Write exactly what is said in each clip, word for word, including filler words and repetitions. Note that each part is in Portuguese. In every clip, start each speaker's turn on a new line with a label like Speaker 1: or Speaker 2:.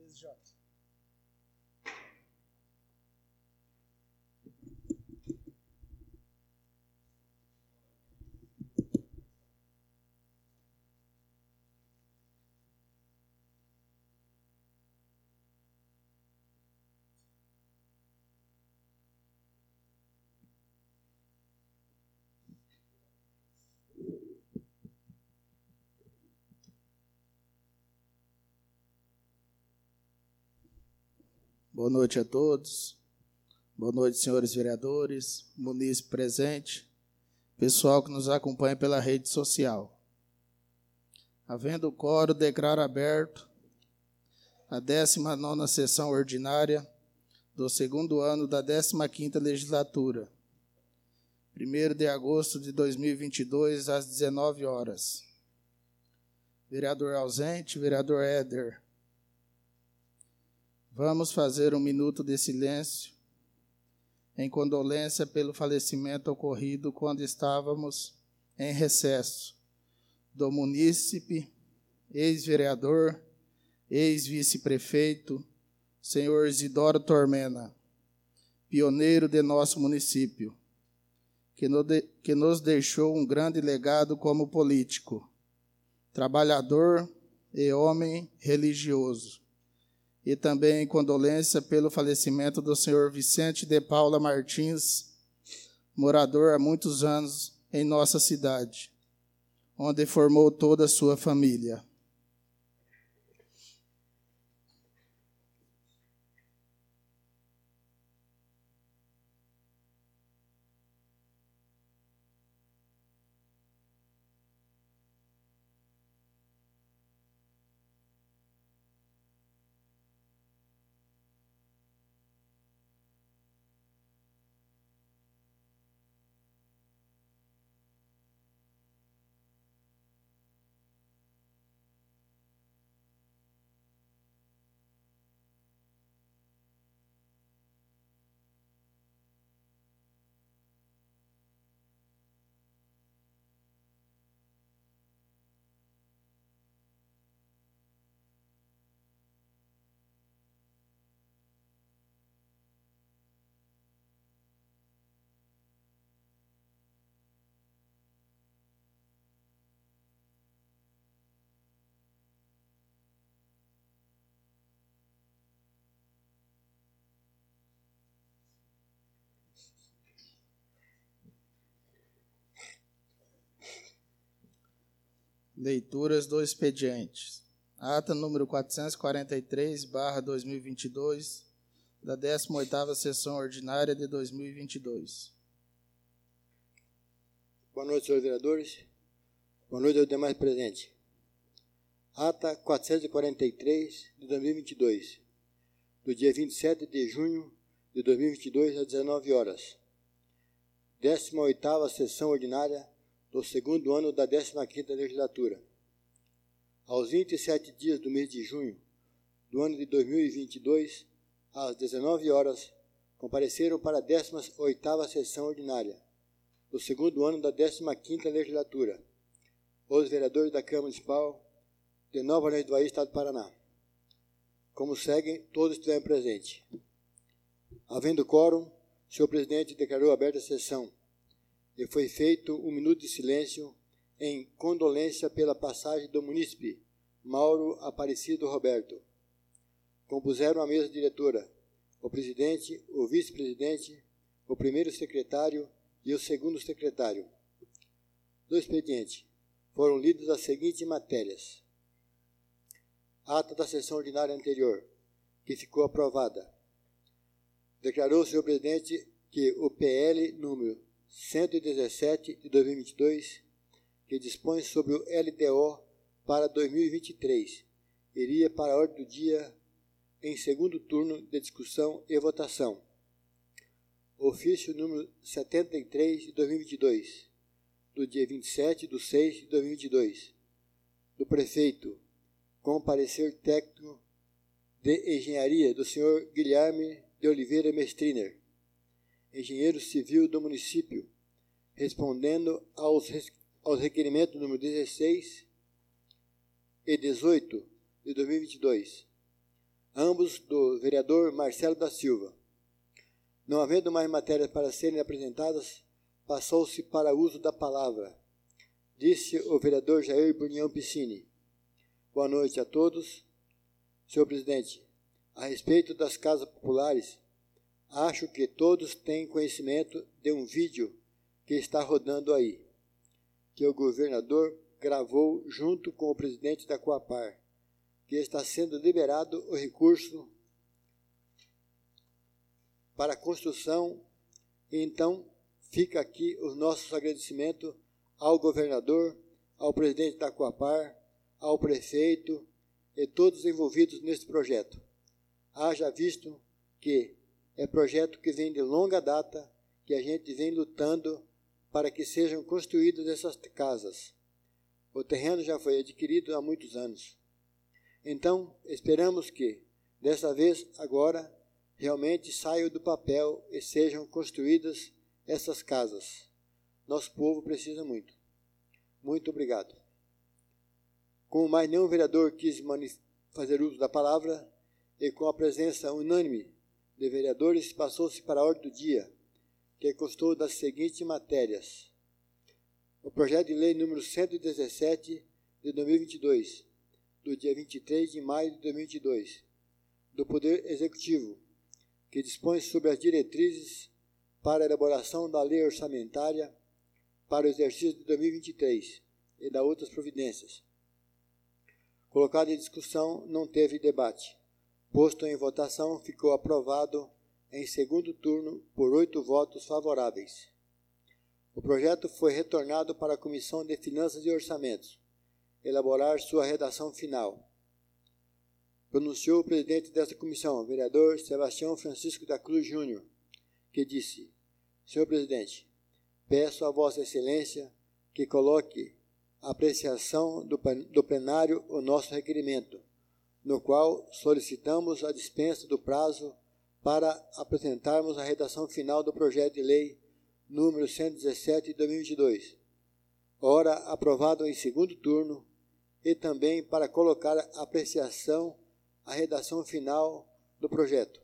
Speaker 1: S J.
Speaker 2: Boa noite a todos. Boa noite, senhores vereadores, munícipe presente, pessoal que nos acompanha pela rede social. Havendo o quórum, declaro aberto a décima nona sessão ordinária do segundo ano da décima quinta legislatura, primeiro de agosto de dois mil e vinte e dois, às dezenove horas. Vereador ausente, vereador Éder. Vamos fazer um minuto de silêncio em condolência pelo falecimento ocorrido quando estávamos em recesso do munícipe, ex-vereador, ex-vice-prefeito, senhor Isidoro Tormena, pioneiro de nosso município, que nos deixou um grande legado como político, trabalhador e homem religioso. E também em condolência pelo falecimento do senhor Vicente de Paula Martins, morador há muitos anos em nossa cidade, onde formou toda a sua família. Leituras do expediente. Ata número quatrocentos e quarenta e três, barra dois mil e vinte e dois, da décima oitava sessão ordinária de dois mil e vinte e dois.
Speaker 3: Boa noite, senhores vereadores. Boa noite aos demais presentes. Ata quatrocentos e quarenta e três, de dois mil e vinte e dois, do dia vinte e sete de junho de dois mil e vinte e dois, às dezenove horas. décima oitava sessão ordinária do segundo ano da décima quinta legislatura. Aos vinte e sete dias do mês de junho do ano de dois mil e vinte e dois, às dezenove horas, compareceram para a décima oitava sessão ordinária do segundo ano da décima quinta legislatura os vereadores da Câmara Municipal de Nova Orleans do Bahia, Estado do Paraná. Como seguem, todos estiveram presentes. Havendo quórum, o senhor presidente declarou aberta a sessão e foi feito um minuto de silêncio em condolência pela passagem do munícipe Mauro Aparecido Roberto. Compuseram a mesa diretora o presidente, o vice-presidente, o primeiro secretário e o segundo secretário. Do expediente foram lidas as seguintes matérias. Ata da sessão ordinária anterior, que ficou aprovada. Declarou o senhor presidente que o P L número cento e dezessete de dois mil e vinte e dois, que dispõe sobre o L D O para dois mil e vinte e três, iria para a ordem do dia em segundo turno de discussão e votação. Ofício número setenta e três de dois mil e vinte e dois, do dia vinte e sete de seis de dois mil e vinte e dois, do prefeito, com parecer técnico de engenharia do senhor Guilherme de Oliveira Mestriner, engenheiro civil do município, respondendo aos, aos requerimentos número dezesseis e dezoito de dois mil e vinte e dois, ambos do vereador Marcelo da Silva. Não havendo mais matérias para serem apresentadas, passou-se para o uso da palavra. Disse o vereador Jair Bunião Piscini. Boa noite a todos. Senhor presidente, a respeito das casas populares, acho que todos têm conhecimento de um vídeo que está rodando aí, que o governador gravou junto com o presidente da Coapar, que está sendo liberado o recurso para a construção. E então fica aqui o nosso agradecimento ao governador, ao presidente da Coapar, ao prefeito e todos envolvidos neste projeto. Haja visto que é projeto que vem de longa data, que a gente vem lutando para que sejam construídas essas casas. O terreno já foi adquirido há muitos anos. Então, esperamos que, dessa vez, agora, realmente saiam do papel e sejam construídas essas casas. Nosso povo precisa muito. Muito obrigado. Como mais nenhum vereador quis fazer uso da palavra, e com a presença unânime de vereadores, passou-se para a ordem do dia, que constou das seguintes matérias. O projeto de lei número cento e dezessete de dois mil e vinte e dois, do dia vinte e três de maio de dois mil e vinte e dois, do Poder Executivo, que dispõe sobre as diretrizes para a elaboração da lei orçamentária para o exercício de dois mil e vinte e três e da outras providências. Colocado em discussão, não teve debate. Posto em votação, ficou aprovado em segundo turno por oito votos favoráveis. O projeto foi retornado para a Comissão de Finanças e Orçamentos, elaborar sua redação final. Pronunciou o presidente desta comissão, vereador Sebastião Francisco da Cruz Júnior, que disse: Senhor presidente, peço a Vossa Excelência que coloque a apreciação do, do plenário o nosso requerimento, no qual solicitamos a dispensa do prazo para apresentarmos a redação final do projeto de lei número cento e dezessete de dois mil e vinte e dois, ora aprovado em segundo turno, e também para colocar a apreciação a redação final do projeto.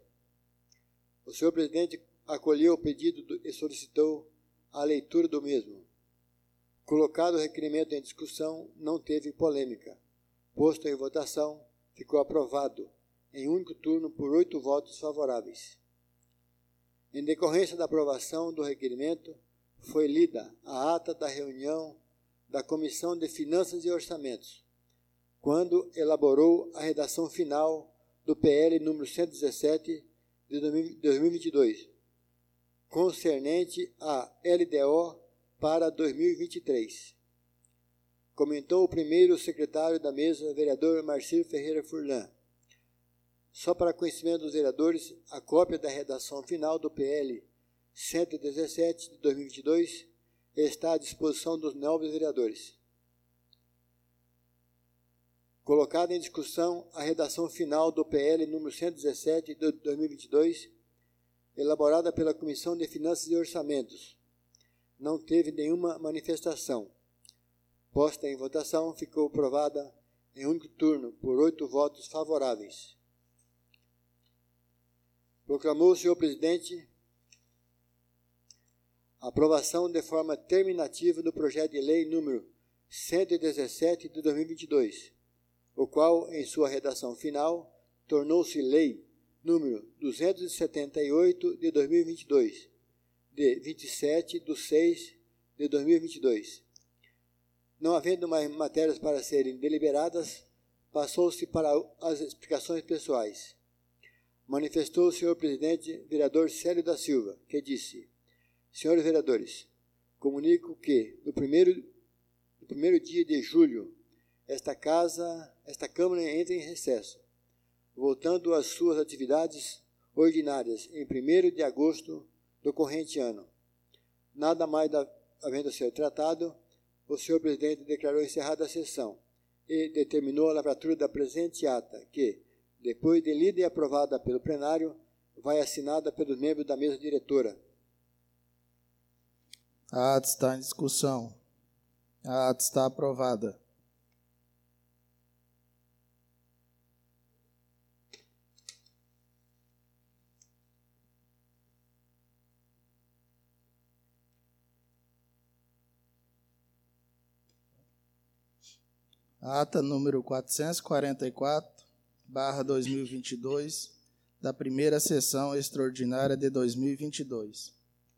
Speaker 3: O senhor presidente acolheu o pedido do, e solicitou a leitura do mesmo. Colocado o requerimento em discussão, não teve polêmica. Posto em votação, ficou aprovado em único turno por oito votos favoráveis. Em decorrência da aprovação do requerimento, foi lida a ata da reunião da Comissão de Finanças e Orçamentos, quando elaborou a redação final do P L número cento e dezessete de dois mil e vinte e dois, concernente a L D O para dois mil e vinte e três. Comentou o primeiro secretário da mesa, vereador Marcílio Ferreira Furlan. Só para conhecimento dos vereadores, a cópia da redação final do P L cento e dezessete de dois mil e vinte e dois está à disposição dos nobres vereadores. Colocada em discussão a redação final do P L número cento e dezessete de dois mil e vinte e dois, elaborada pela Comissão de Finanças e Orçamentos. Não teve nenhuma manifestação. Posta em votação, ficou aprovada em único turno por oito votos favoráveis. Proclamou o senhor presidente a aprovação de forma terminativa do projeto de lei número cento e dezessete de dois mil e vinte e dois, o qual, em sua redação final, tornou-se lei número duzentos e setenta e oito de dois mil e vinte e dois, de vinte e sete de seis de dois mil e vinte e dois. Não havendo mais matérias para serem deliberadas, passou-se para as explicações pessoais. Manifestou o senhor presidente, vereador Célio da Silva, que disse: senhores vereadores, comunico que, no primeiro, no primeiro dia de julho, esta casa, esta Câmara entra em recesso, voltando às suas atividades ordinárias em primeiro de agosto do corrente ano. Nada mais da, havendo sido tratado, o senhor presidente declarou encerrada a sessão e determinou a lavratura da presente ata, que, depois de lida e aprovada pelo plenário, vai assinada pelos membros da mesa diretora.
Speaker 2: A ata está em discussão. A ata está aprovada. Ata número quatrocentos e quarenta e quatro, barra dois mil e vinte e dois, da primeira sessão extraordinária de dois mil e vinte e dois.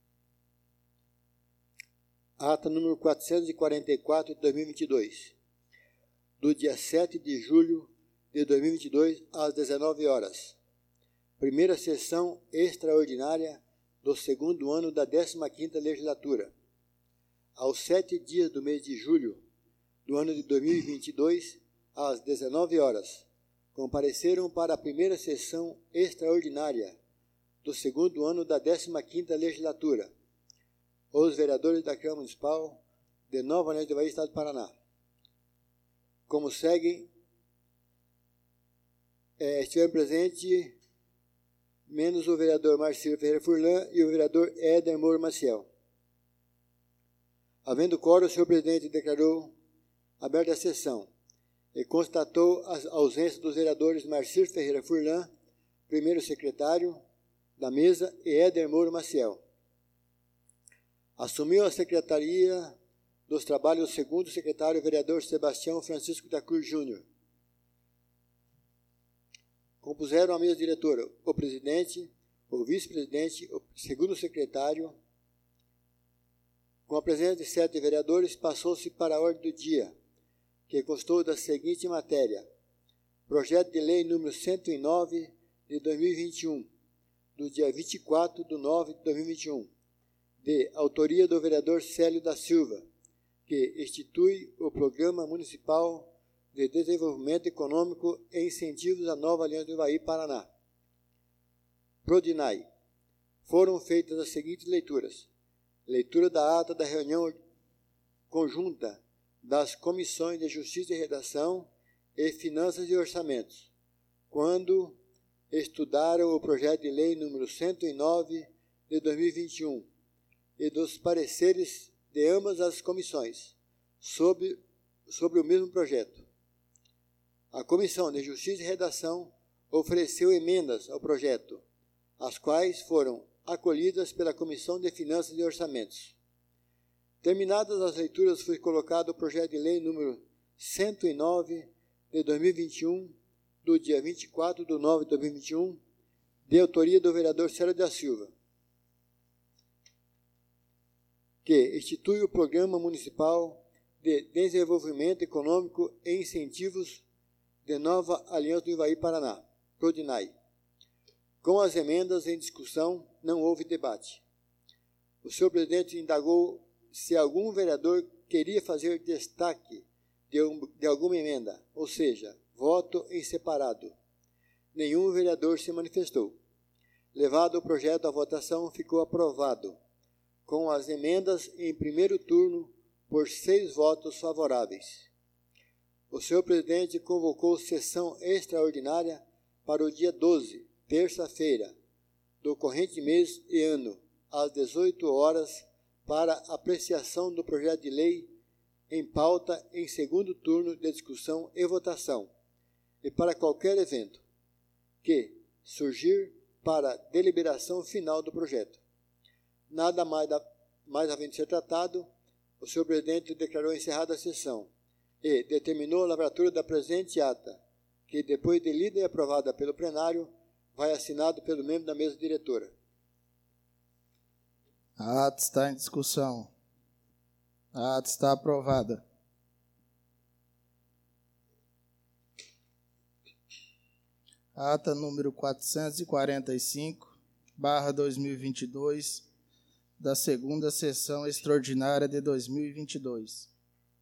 Speaker 3: Ata número quatrocentos e quarenta e quatro de dois mil e vinte e dois, do dia sete de julho de dois mil e vinte e dois, às dezenove horas. Primeira sessão extraordinária do segundo ano da décima quinta legislatura. Aos sete dias do mês de julho do ano de dois mil e vinte e dois, às dezenove horas, compareceram para a primeira sessão extraordinária do segundo ano da décima quinta legislatura os vereadores da Câmara Municipal de Nova Alliança do Ivaí, Estado do Paraná. Como seguem, é, estiveram presentes menos o vereador Marcílio Ferreira Furlan e o vereador Éder Moura Maciel. Havendo quórum, o senhor presidente declarou aberta a sessão e constatou a ausência dos vereadores Marcílio Ferreira Furlan, primeiro secretário da mesa, e Éder Moura Maciel. Assumiu a secretaria dos trabalhos o segundo secretário, o vereador Sebastião Francisco da Cruz Júnior. Compuseram a mesa diretora o presidente, o vice-presidente, o segundo secretário. Com a presença de sete vereadores, passou-se para a ordem do dia, que constou da seguinte matéria: projeto de lei número cento e nove de dois mil e vinte e um, do dia vinte e quatro de nove de dois mil e vinte e um, de autoria do vereador Célio da Silva, que institui o Programa Municipal de Desenvolvimento Econômico e Incentivos à Nova Aliança do Ivaí, Paraná. Prodinai. Foram feitas as seguintes leituras: leitura da ata da reunião conjunta das Comissões de Justiça e Redação e Finanças e Orçamentos, quando estudaram o projeto de lei número cento e nove de dois mil e vinte e um e dos pareceres de ambas as comissões sobre, sobre o mesmo projeto. A Comissão de Justiça e Redação ofereceu emendas ao projeto, as quais foram acolhidas pela Comissão de Finanças e Orçamentos. Terminadas as leituras, foi colocado o projeto de lei número cento e nove de dois mil e vinte e um, do dia vinte e quatro de nove de dois mil e vinte e um, de autoria do vereador Célio da Silva, que institui o Programa Municipal de Desenvolvimento Econômico e Incentivos de Nova Aliança do Ivaí, Paraná, Prodinai. Com as emendas em discussão, não houve debate. O senhor presidente indagou se algum vereador queria fazer destaque de, um, de alguma emenda, ou seja, voto em separado. Nenhum vereador se manifestou. Levado o projeto à votação, ficou aprovado, com as emendas em primeiro turno por seis votos favoráveis. O senhor presidente convocou sessão extraordinária para o dia doze, terça-feira, do corrente mês e ano, às dezoito horas, para apreciação do projeto de lei em pauta em segundo turno de discussão e votação, e para qualquer evento que surgir para deliberação final do projeto. Nada mais, da, mais havendo ser tratado, o senhor presidente declarou encerrada a sessão e determinou a lavratura da presente ata, que, depois de lida e aprovada pelo plenário, vai assinado pelo membro da mesa diretora.
Speaker 2: A ata está em discussão. A ata está aprovada. Ata número quatrocentos e quarenta e cinco, barra dois mil e vinte e dois, da segunda sessão extraordinária de dois mil e vinte e dois.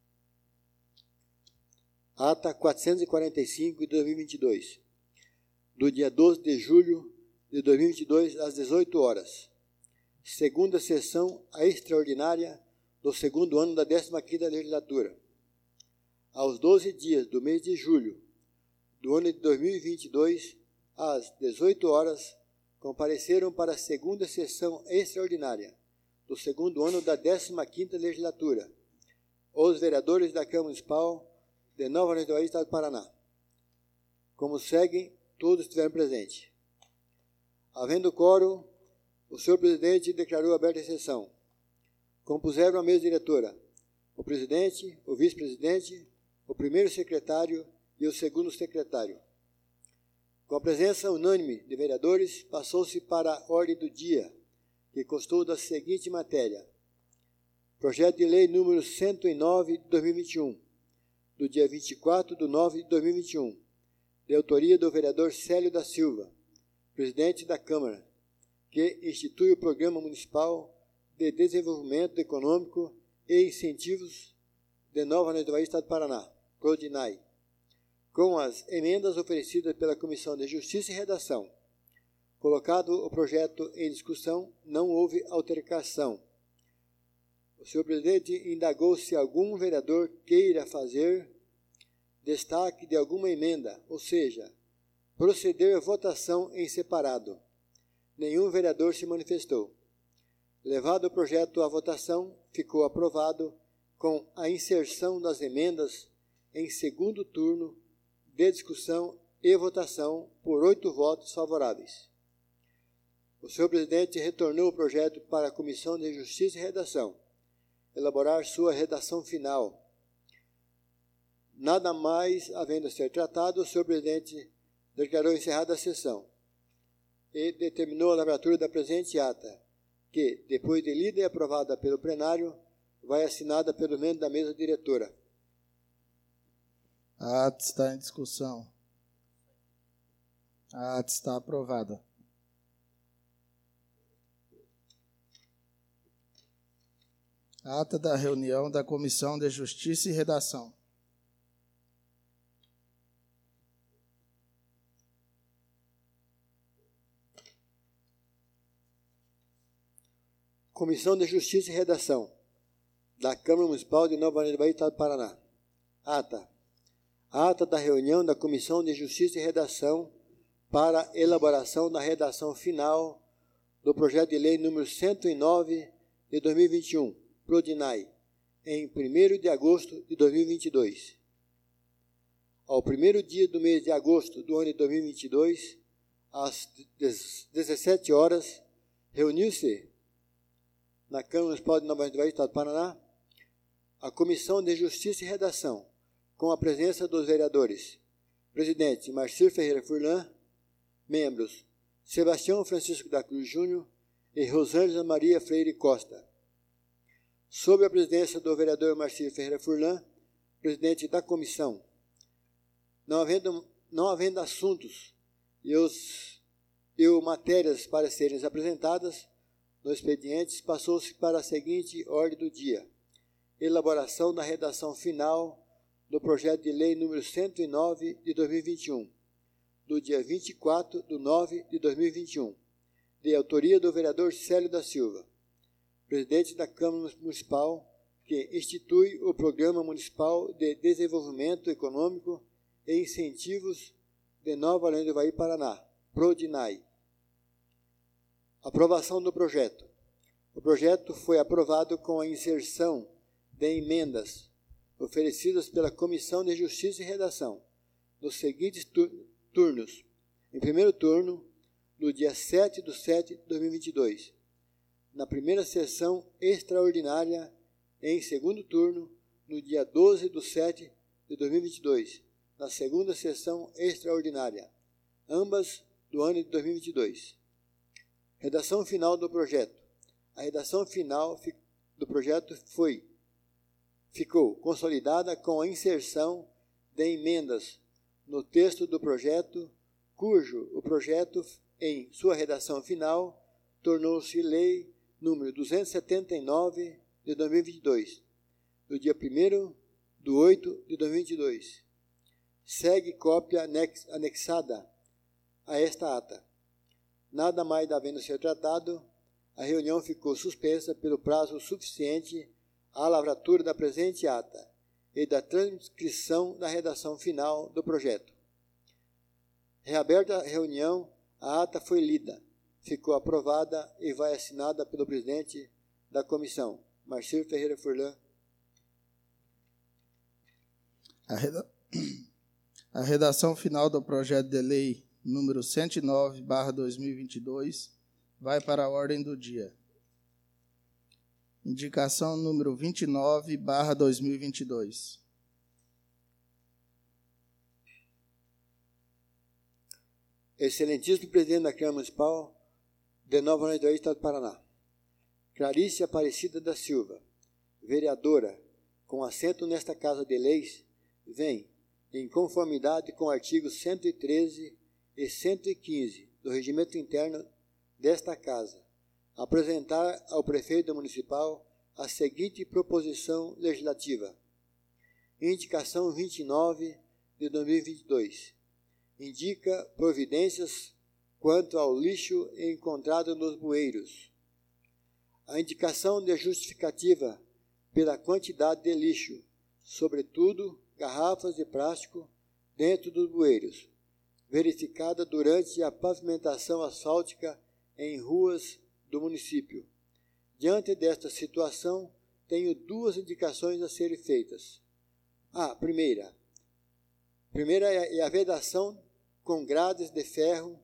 Speaker 3: Ata quatrocentos e quarenta e cinco de dois mil e vinte e dois, do dia doze de julho de dois mil e vinte e dois, às dezoito horas. Segunda sessão extraordinária do segundo ano da décima quinta legislatura. Aos doze dias do mês de julho do ano de dois mil e vinte e dois, às dezoito horas, compareceram para a segunda sessão extraordinária do segundo ano da décima quinta legislatura os vereadores da Câmara Municipal de Nova Alliança do Ivaí, Estado do Paraná. Como seguem, todos estiveram presentes. Havendo quórum, o senhor presidente declarou aberta a sessão. Compuseram a mesa diretora o presidente, o vice-presidente, o primeiro secretário e o segundo secretário. Com a presença unânime de vereadores, passou-se para a ordem do dia, que constou da seguinte matéria: Projeto de Lei número cento e nove de dois mil e vinte e um, do dia vinte e quatro de nove de dois mil e vinte e um, de autoria do vereador Célio da Silva, presidente da Câmara, que institui o Programa Municipal de Desenvolvimento Econômico e Incentivos de Nova Orleans do Bahia, Estado do Paraná, PRODINAI, com as emendas oferecidas pela Comissão de Justiça e Redação. Colocado o projeto em discussão, não houve altercação. O senhor presidente indagou se algum vereador queira fazer destaque de alguma emenda, ou seja, proceder à votação em separado. Nenhum vereador se manifestou. Levado o projeto à votação, ficou aprovado com a inserção das emendas em segundo turno de discussão e votação por oito votos favoráveis. O senhor presidente retornou o projeto para a Comissão de Justiça e Redação, elaborar sua redação final. Nada mais havendo a ser tratado, o senhor presidente declarou encerrada a sessão e determinou a lavratura da presente ata, que, depois de lida e aprovada pelo plenário, vai assinada pelo membro da mesa diretora.
Speaker 2: A ata está em discussão. A ata está aprovada. A ata da reunião da Comissão de Justiça e Redação.
Speaker 3: Comissão de Justiça e Redação da Câmara Municipal de Nova Orleans do Bahia, Estado do Paraná. Ata. Ata da reunião da Comissão de Justiça e Redação para elaboração da redação final do projeto de lei número cento e nove de dois mil e vinte e um, PRODINAI, em primeiro de agosto de dois mil e vinte e dois. Ao primeiro dia do mês de agosto do ano de dois mil e vinte e dois, às dezessete horas, reuniu-se na Câmara Municipal de Nova Orleans do Bahia, Estado do Paraná, a Comissão de Justiça e Redação, com a presença dos vereadores: presidente Marcir Ferreira Furlan, membros Sebastião Francisco da Cruz Júnior e Rosângela Maria Freire Costa. Sob a presidência do vereador Marcir Ferreira Furlan, presidente da comissão, não havendo, não havendo assuntos e, os, e o matérias para serem apresentadas no expediente, passou-se para a seguinte ordem do dia: elaboração da redação final do projeto de lei número cento e nove de dois mil e vinte e um, do dia vinte e quatro de nove de dois mil e vinte e um, de autoria do vereador Célio da Silva, presidente da Câmara Municipal, que institui o Programa Municipal de Desenvolvimento Econômico e Incentivos de Nova Orleans do Bahia, Paraná, PRODINAI. Aprovação do projeto. O projeto foi aprovado com a inserção de emendas oferecidas pela Comissão de Justiça e Redação nos seguintes tur- turnos. Em primeiro turno, no dia sete de setembro de dois mil e vinte e dois. Na primeira sessão extraordinária, em segundo turno, no dia doze de setembro de dois mil e vinte e dois. Na segunda sessão extraordinária, ambas do ano de dois mil e vinte e dois. Redação final do projeto. A redação final do projeto foi, ficou consolidada com a inserção de emendas no texto do projeto, cujo o projeto, em sua redação final, tornou-se lei número duzentos e setenta e nove de dois mil e vinte e dois, do dia primeiro de oito de dois mil e vinte e dois. Segue cópia anex, anexada a esta ata. Nada mais havendo ser tratado, a reunião ficou suspensa pelo prazo suficiente à lavratura da presente ata e da transcrição da redação final do projeto. Reaberta a reunião, a ata foi lida, ficou aprovada e vai assinada pelo presidente da comissão, Marcir Ferreira Furlan.
Speaker 2: A, reda... a redação final do projeto de lei número cento e nove barra dois mil e vinte e dois vai para a ordem do dia. Indicação número vinte e nove barra dois mil e vinte e dois.
Speaker 3: Excelentíssimo presidente da Câmara Municipal de Nova Orleans do Estado do Paraná, Clarice Aparecida da Silva, vereadora, com assento nesta Casa de Leis, vem, em conformidade com o artigo cento e treze e cento e quinze do Regimento Interno desta Casa, apresentar ao prefeito municipal a seguinte proposição legislativa. Indicação vinte e nove de dois mil e vinte e dois. Indica providências quanto ao lixo encontrado nos bueiros. A indicação de justificativa pela quantidade de lixo, sobretudo garrafas de plástico, dentro dos bueiros, verificada durante a pavimentação asfáltica em ruas do município. Diante desta situação, tenho duas indicações a serem feitas. A primeira. Primeira é a vedação com grades de ferro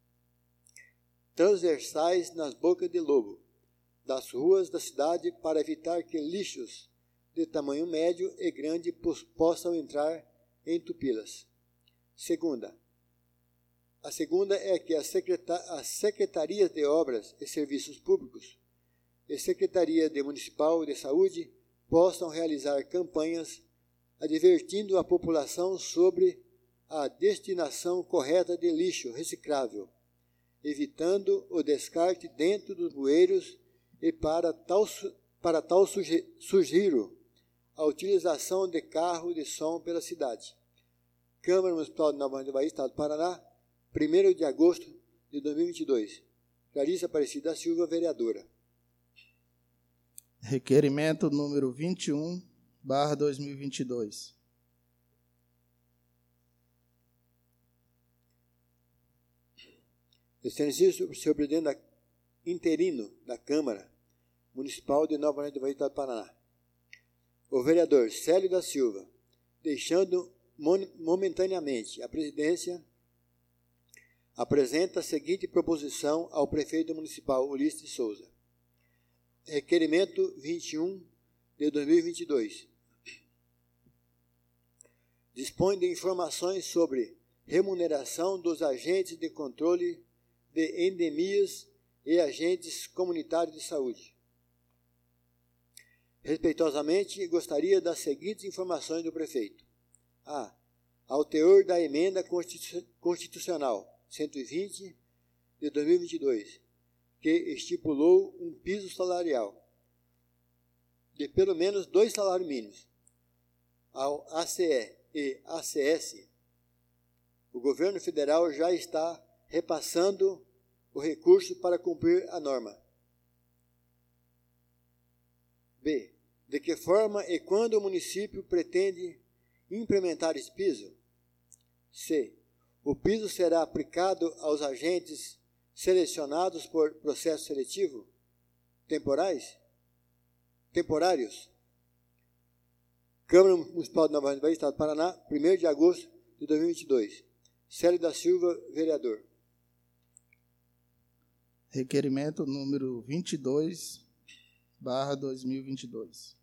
Speaker 3: transversais nas bocas de lobo das ruas da cidade para evitar que lixos de tamanho médio e grande possam entrar e entupi-las. Segunda. A segunda é que as secretarias de obras e serviços públicos e Secretaria de Municipal de Saúde possam realizar campanhas advertindo a população sobre a destinação correta de lixo reciclável, evitando o descarte dentro dos bueiros e para tal, para tal sugiro a utilização de carro de som pela cidade. Câmara Municipal de Nova Orleans do Bahia, Estado do Paraná, primeiro de agosto de dois mil e vinte e dois. Clarice Aparecida da Silva, vereadora.
Speaker 2: Requerimento número vinte e um, barra dois mil e vinte e dois.
Speaker 3: Excelentíssimo senhor presidente da, interino da Câmara Municipal de Nova Orleans do Bahia, Estado do Paraná. O vereador Célio da Silva, deixando momentaneamente a presidência, apresenta a seguinte proposição ao prefeito municipal Ulisses de Souza. Requerimento vinte e um de dois mil e vinte e dois. Dispõe de informações sobre remuneração dos agentes de controle de endemias e agentes comunitários de saúde. Respeitosamente, gostaria das seguintes informações do prefeito. A. Ao teor da emenda constitucional cento e vinte de dois mil e vinte e dois, que estipulou um piso salarial de pelo menos dois salários mínimos ao A C E e A C S, o governo federal já está repassando o recurso para cumprir a norma. B. De que forma e quando o município pretende implementar esse piso? C. O piso será aplicado aos agentes selecionados por processo seletivo? Temporais? Temporários? Câmara Municipal de Nova Orleans do Bahia, Estado do Paraná, primeiro de agosto de dois mil e vinte e dois. Célio da Silva, vereador.
Speaker 2: Requerimento número vinte e dois, barra dois mil e vinte e dois.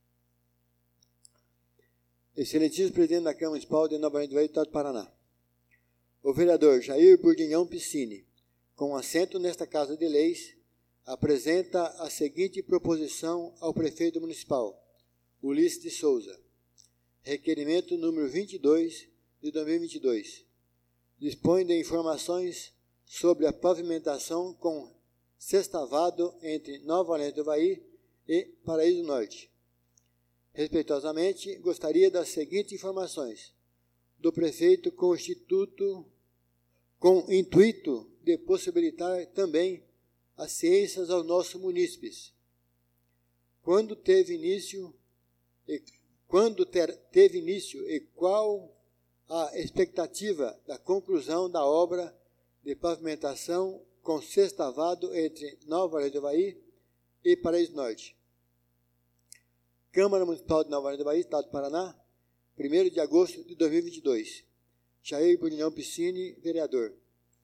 Speaker 3: Excelentíssimo presidente da Câmara Municipal de Nova Orleans do Bahia, Estado do Paraná. O vereador Jair Burguinhão Piscini, com assento nesta Casa de Leis, apresenta a seguinte proposição ao prefeito municipal, Ulisses de Souza. Requerimento número vinte e dois de dois mil e vinte e dois. Dispõe de informações sobre a pavimentação com sextavado entre Nova Orleans do Bahia e Paraíso Norte. Respeitosamente, gostaria das seguintes informações do prefeito com o Instituto, com intuito de possibilitar também as ciências aos nossos munícipes. Quando teve início e quando ter, teve início e qual a expectativa da conclusão da obra de pavimentação com sextavado entre Nova Orleans do Bahia e Paraíso Norte. Câmara Municipal de Nova Orleans do Bahia, Estado do Paraná, primeiro de agosto de dois mil e vinte e dois. Jair Burguinão Piscini, vereador.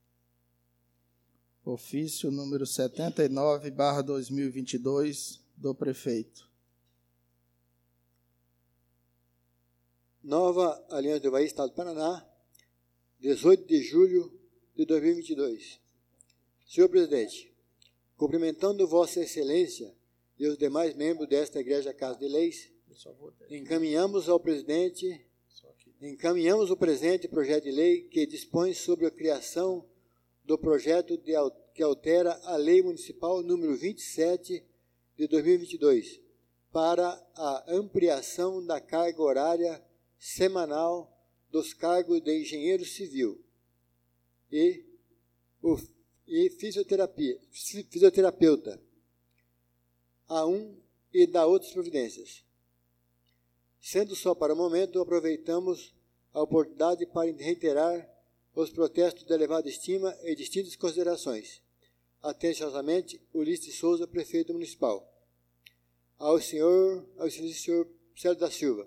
Speaker 2: Ofício número setenta e nove, barra dois mil e vinte e dois, do prefeito.
Speaker 3: Nova Aliança do Bahia, Estado do Paraná, dezoito de julho de de dois mil e vinte e dois. Senhor Presidente, cumprimentando Vossa Excelência e os demais membros desta Igreja Casa de Leis, encaminhamos ao presidente, encaminhamos o presente projeto de lei que dispõe sobre a criação do projeto de, que altera a Lei Municipal número vinte e sete de dois mil e vinte e dois para a ampliação da carga horária semanal dos cargos de engenheiro civil e, o, e fisioterapia, fisioterapeuta, a um e da outras providências. Sendo só para o momento, aproveitamos a oportunidade para reiterar os protestos de elevada estima e distintas considerações. Atenciosamente, Ulisses Souza, prefeito municipal. Ao senhor, ao excelente senhor Célio da Silva.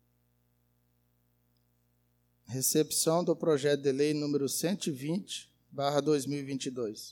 Speaker 2: Recepção do projeto de lei número cento e vinte, barra dois mil e vinte e dois.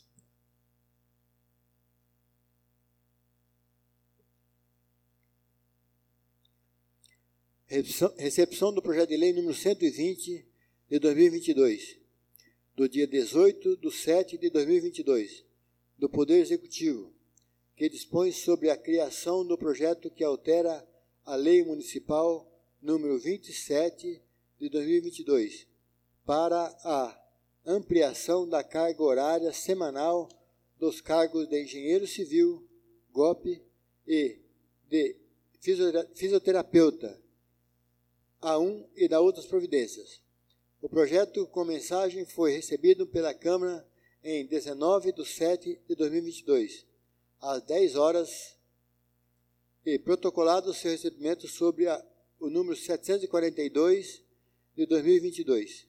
Speaker 3: Recepção do projeto de lei número cento e vinte de dois mil e vinte e dois, do dia dezoito de setembro de dois mil e vinte e dois, do Poder Executivo, que dispõe sobre a criação do projeto que altera a Lei Municipal número vinte e sete de dois mil e vinte e dois para a ampliação da carga horária semanal dos cargos de engenheiro civil, G O P, e de fisioterapeuta, A um e da outras providências. O projeto com mensagem foi recebido pela Câmara em dezenove de setembro de dois mil e vinte e dois, às dez horas, e protocolado seu recebimento sobre a, o número setecentos e quarenta e dois de dois mil e vinte e dois.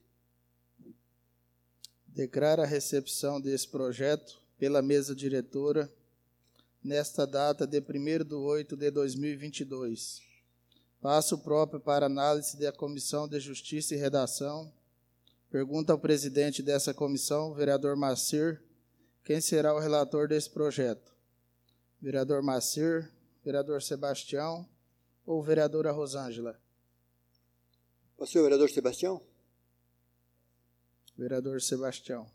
Speaker 2: Declara a recepção desse projeto pela mesa diretora nesta data de primeiro de oito de dois mil e vinte e dois. Passo próprio para análise da Comissão de Justiça e Redação. Pergunta ao presidente dessa comissão, vereador Macir, quem será o relator desse projeto? Vereador Macir, vereador Sebastião ou vereadora Rosângela?
Speaker 3: O senhor vereador Sebastião?
Speaker 2: Vereador Sebastião.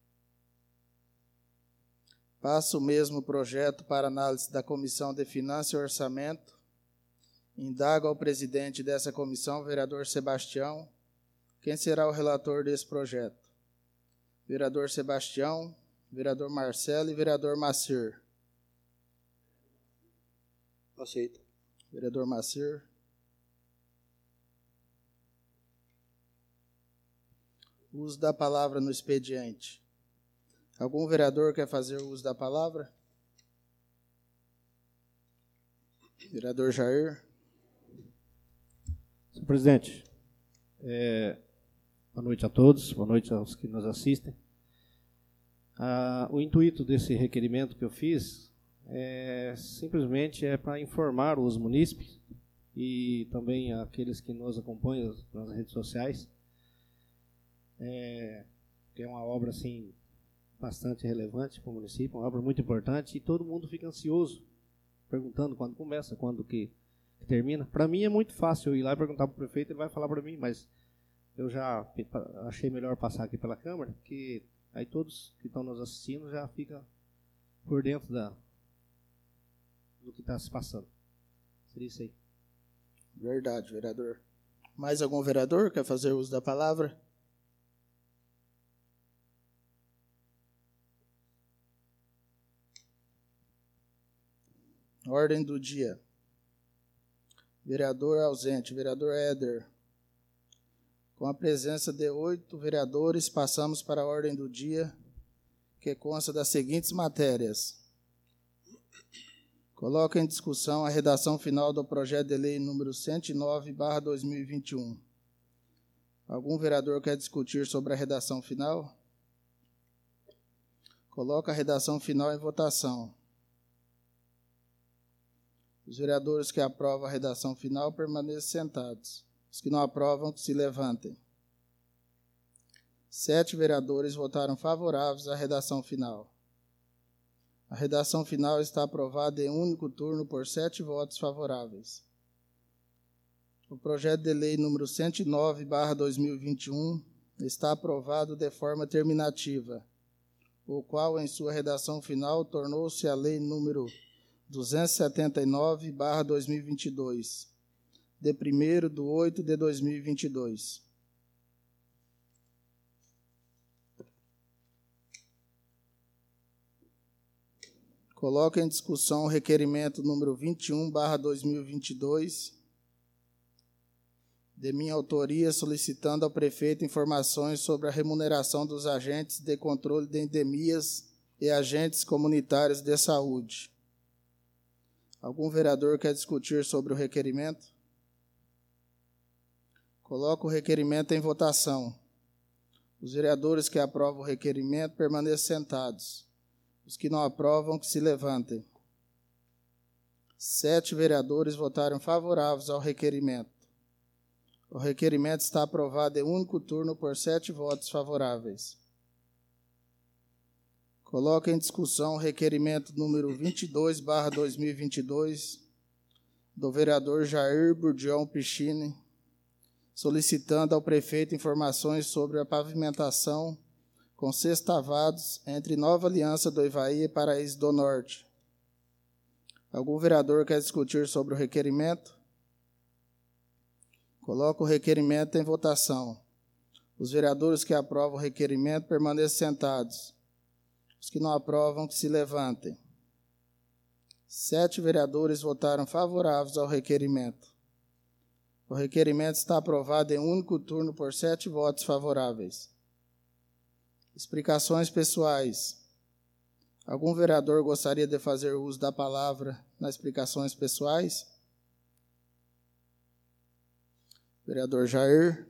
Speaker 2: Passo o mesmo projeto para análise da Comissão de Finanças e Orçamento. Indago ao presidente dessa comissão, vereador Sebastião, quem será o relator desse projeto? Vereador Sebastião, vereador Marcelo e vereador Macir.
Speaker 3: Aceito.
Speaker 2: Vereador Macir. Uso da palavra no expediente. Algum vereador quer fazer o uso da palavra? Vereador Jair.
Speaker 1: Senhor presidente, é, boa noite a todos, boa noite aos que nos assistem. Ah, o intuito desse requerimento que eu fiz é simplesmente é para informar os munícipes e também aqueles que nos acompanham nas redes sociais, é, que é uma obra assim bastante relevante para o município, uma obra muito importante, e todo mundo fica ansioso, perguntando quando começa, quando que, que termina. Para mim é muito fácil eu ir lá e perguntar para o prefeito, ele vai falar para mim, mas eu já achei melhor passar aqui pela Câmara, que aí todos que estão nos assistindo já ficam por dentro da, do que está se passando. Seria isso aí.
Speaker 2: Verdade, vereador. Mais algum vereador quer fazer uso da palavra? Ordem do dia. Vereador ausente, vereador Éder. Com a presença de oito vereadores, passamos para a ordem do dia, que consta das seguintes matérias. Coloca em discussão a redação final do projeto de lei número cento e nove, barra dois mil e vinte e um. Algum vereador quer discutir sobre a redação final? Coloca a redação final em votação. Os vereadores que aprovam a redação final permaneçam sentados. Os que não aprovam, que se levantem. Sete vereadores votaram favoráveis à redação final. A redação final está aprovada em único turno por sete votos favoráveis. O projeto de lei número cento e nove, barra dois mil e vinte e um está aprovado de forma terminativa, o qual, em sua redação final, tornou-se a Lei número duzentos e setenta e nove barra dois mil e vinte e dois, de primeiro de oito de dois mil e vinte e dois. Coloco em discussão o requerimento número vinte e um barra dois mil e vinte e dois, de minha autoria, solicitando ao prefeito informações sobre a remuneração dos agentes de controle de endemias e agentes comunitários de saúde. Algum vereador quer discutir sobre o requerimento? Coloco o requerimento em votação. Os vereadores que aprovam o requerimento permaneçam sentados. Os que não aprovam, que se levantem. Sete vereadores votaram favoráveis ao requerimento. O requerimento está aprovado em único turno por sete votos favoráveis. Coloco em discussão o requerimento número vinte e dois barra dois mil e vinte e dois do vereador Jair Burdion Pichini, solicitando ao prefeito informações sobre a pavimentação com sextavados entre Nova Aliança do Ivaí e Paraíso do Norte. Algum vereador quer discutir sobre o requerimento? Coloco o requerimento em votação. Os vereadores que aprovam o requerimento permaneçam sentados. Os que não aprovam, que se levantem. Sete vereadores votaram favoráveis ao requerimento. O requerimento está aprovado em único turno por sete votos favoráveis. Explicações pessoais. Algum vereador gostaria de fazer uso da palavra nas explicações pessoais? Vereador Jair.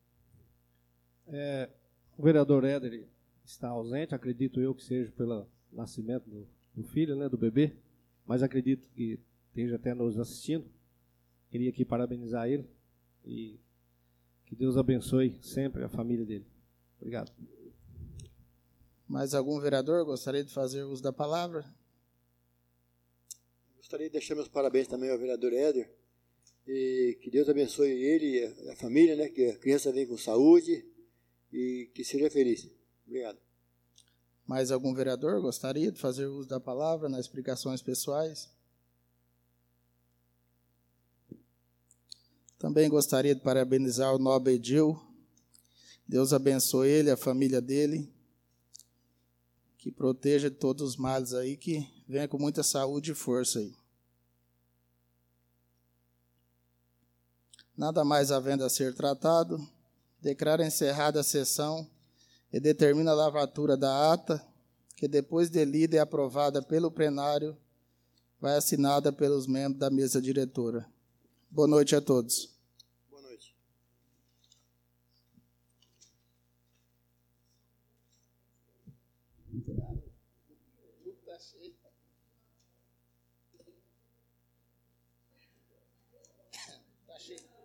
Speaker 1: É, o vereador Éder está ausente, acredito eu que seja pelo nascimento do, do filho, né, do bebê, mas acredito que esteja até nos assistindo. Queria aqui parabenizar ele e que Deus abençoe sempre a família dele. Obrigado.
Speaker 2: Mais algum vereador gostaria de fazer uso da palavra?
Speaker 3: Gostaria de deixar meus parabéns também ao vereador Éder, e que Deus abençoe ele e a família, né, que a criança venha com saúde e que seja feliz. Obrigado.
Speaker 2: Mais algum vereador gostaria de fazer uso da palavra nas explicações pessoais? Também gostaria de parabenizar o nobre Edil. Deus abençoe ele, a família dele, que proteja de todos os males aí, que venha com muita saúde e força aí. Nada mais havendo a ser tratado, declaro encerrada a sessão e determina a lavratura da ata, que depois de lida e aprovada pelo plenário, vai assinada pelos membros da mesa diretora. Boa noite a todos.
Speaker 3: Boa noite.
Speaker 2: Tá cheio.